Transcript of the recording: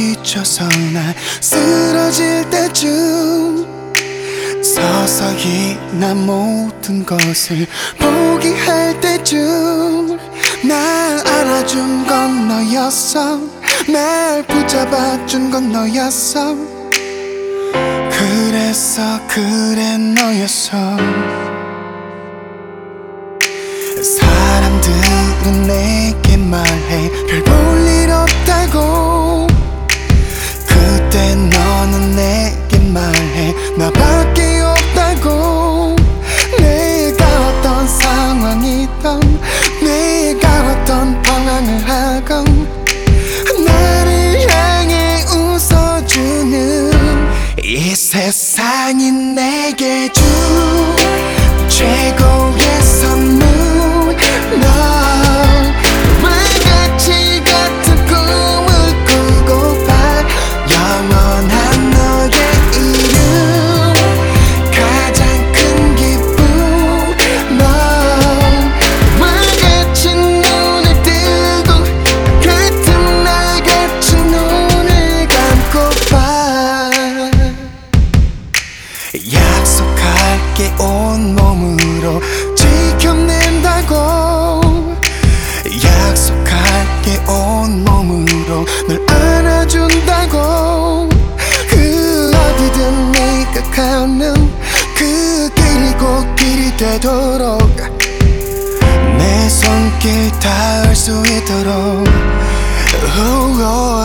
지쳐서 나 쓰러질 때쯤 서서히 나 모든 것을 포기할 때쯤 날 안아준 건 너였어. 날 붙잡아준 건 너였어. 그래서 그래 너였어. 사람들은 내게 말해 별 볼 일 없다고. 그때 너는 내게 말해 나밖에 없다고. 내가 어떤 상황이든 내가 어떤 방황을 하건 나를 향해 웃어주는 이 세상이 내게 준 최고의 선물. 너와 같이 같은 꿈을 꾸고파 영원한 너의 이름 가장 큰 기쁨. 너와 같이 눈을 뜨고 같은 날 같이 눈을 감고파 약속할게 온몸으로 지켜낸다고. 약속할게 온몸으로 널 안아준다고. 그 어디든 네가 가는 그 길이 곧 길이 되도록 내 손길 닿을 수 있도록.